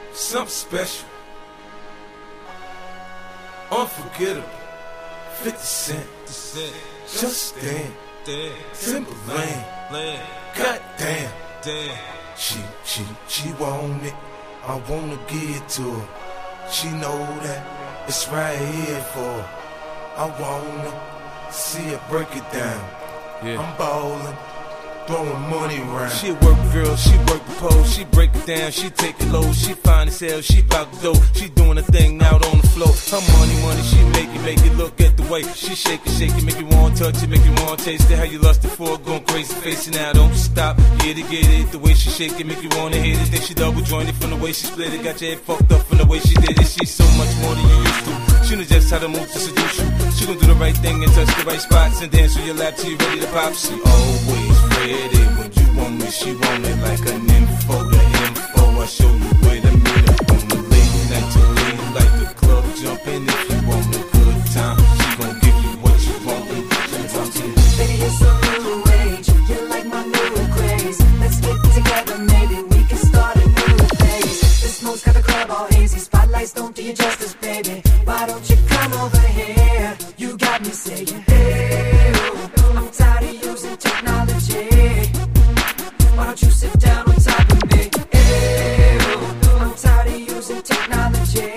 something special, unforgettable. 50 Cent, just stand, Timberland, goddamn. She want it, I wanna give it to her. She know that it's right here for her. I wanna see her break it down. I'm ballin', throwing money around. She a work girl, she work the pole, she break it down, she take it low, she fine as hell, she bout to go, she doing her thing out on the floor. Her money, she make it look at the way she shake it, make you want to touch it, make you want to taste it. How you lusted for it, going crazy, facing out, don't stop, get it. The way she shake it, make you want to hit it. Then she double jointed from the way she split it, got your head fucked up from the way she did it. She's so much more than you used to. She knows just how to move to seduce you. She gon' do the right thing and touch the right spots and dance on your lap till you ready to pop. She always ready when you want me. She want it like an info. The info I show you where to meet her on the late night till late, like the club jumping. If you want a good time, she gon' give you what you want. Baby, it's a new age. You're like my new craze. Let's get together, maybe we can start a new phase. The smoke's got the club all hazy. Spotlights don't do you justice, baby. Why don't you come over here? You got me saying, hey, I'm tired of using technology. Why don't you sit down on top of me? Hey, I'm tired of using technology.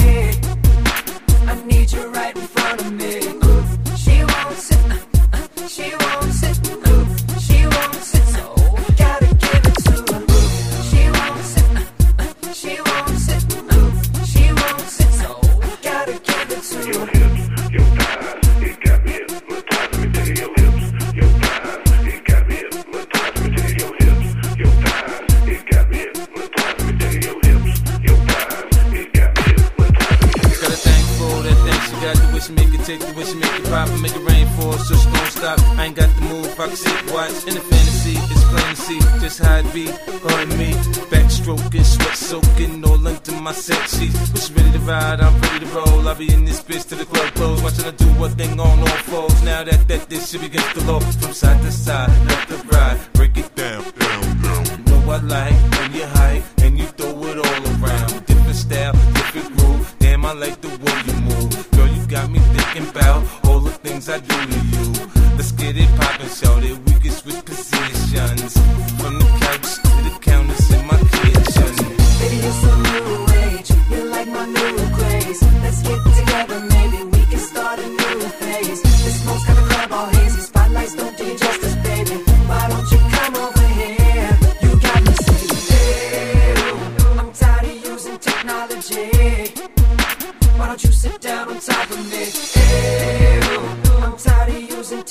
I need you right in front of me. She won't sit, she won't sit, she won't sit, so gotta give it to her. She won't sit, she won't sit, she won't sit, so gotta give it to her. Your hips, your thighs, it got me hypnotized. Let me tell you, your hips, your thighs, it got me hypnotized. Let me tell you, your hips, your thighs, it got me hypnotized. Let me tell you, your hips, your thighs, it got me hypnotized. Got a thing for that thing she got, the way she make it take, the way she make it pop and make it rain for us, so she don't stop. I ain't got the move, I can sit, watch. In the fantasy, it's plain to see just how it be, her and me. Backstroking, sweat soaking, all into my sex sheets. When she ready to ride, I'm ready to roll. I'll be in this bitch till the club close, watching her do what thing on all fours. Now that this shit against the law, from side to side, left to right, break it down. You know I like when you hype and you throw it all around. Different style, different groove. Damn, I like the way you move. Girl, you got me thinking about all the things I do to you. Let's get it poppin', shout it. We can switch positions from the couch to the counters in my kitchen. Baby, it's a new age. You're like my new craze. Let's get together, maybe we can start a new phase. The smoke's got the club all hazy. Spotlights don't do you justice, baby. Why don't you come over here? You got me saying, hey, I'm tired of using technology. Why don't you sit down on top of me? Hey, I'm tired of using